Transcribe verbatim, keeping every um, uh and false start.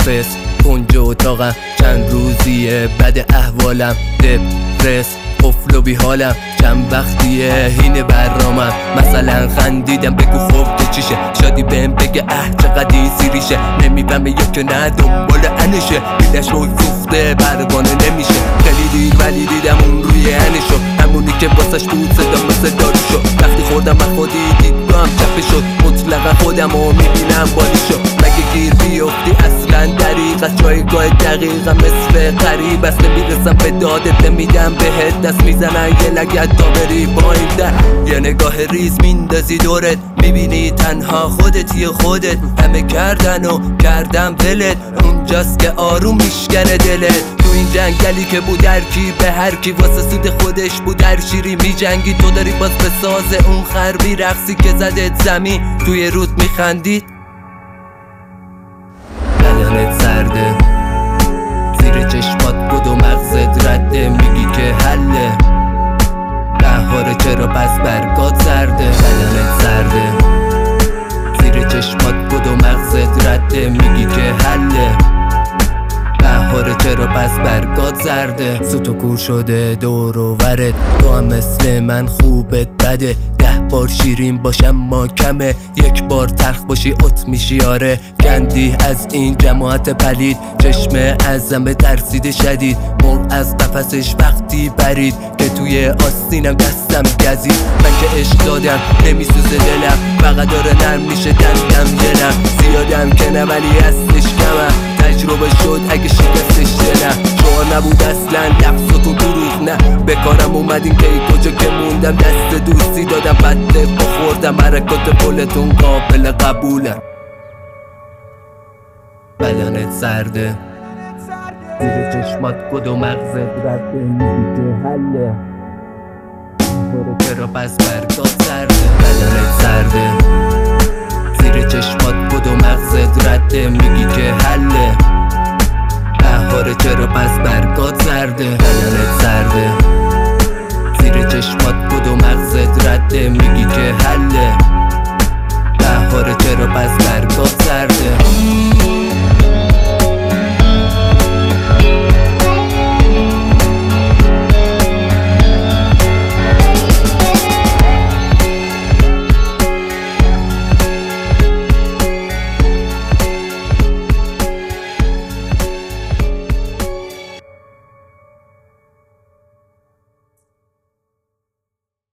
دپرس کنج اتاقم چند روزیه بد احوالم دپرس قفل و بی حالم چند وقتیه هین برنامم مثلا خندیدم بگو خوب که چیشه شادی بهم بگه اه چقدر این سیریشه نمیفهمه یا که نه دنبال انشه دیدش روی فروخته پروانه نمیشه خیلی دیر ولی دیدم اون روی انشو همونی که واسش بود صدا مثل دارو شد وقتی خوردم من خودی دیدگاهم چپه شد مطلقا خودم رو میبینم بالی شد مگه گیر بیفتی اصلا دریق از جایگاه دقیقم مثل قریب است نمیرسم به دادت نمیدم بهت دست میزنن یه لگت تا بری با این در یه نگاه ریز میندازی دورت میبینی تنها خودتی خودت همه کردن و کردم دلت اونجاست که آروم میشکنه دلت تو این جنگلی که بود هر کی به هر کی واسه سود خودش بود هر شیری میجنگی تو داری باز به ساز اون خربی رقصی که زدت زمین توی رود میخندید بدنت سرده زیر چشمات بود و مغزت رده میگی که حله بهاره چرا پس برگات زرده بدنت سرده زیر چشمات بود و مغزت رده میگی که حله بهاره چرا پس برگات زرده سوت و کور شده دور و ورد تو هم مثل من خوبت بده ده بار شیرین باشم ما کمه یک بار تلخ باشی ات میشی آره گندی از این جماعت پلید چشم ازم ترسید شدید مر از قفسش وقتی برید که توی آستینم دستم گزید من که عشق دادم نمیسوزه دلم فقط داره نرم میشه دندم جنم زیادم که نه ولی هستش کمم تجربه شد اگه شکستش دلم شعار نبود اصلا لفظ و تو دروغ نه بکارم اومدین که ای کجا که موندم دست دوستی دادم بده بخوردم حرکات پلتون قابل قبوله بدنت سرده زیر چشمات گد و مغزت رده میگی که حله برو چرا پس برگات سرده بدنت سرده زیر چشمات گد و مغزت رده میگی که حله بهاره چرا پس برگات زرده بدنت سرده زیر چشمات گد و مغزت رده میگی که حله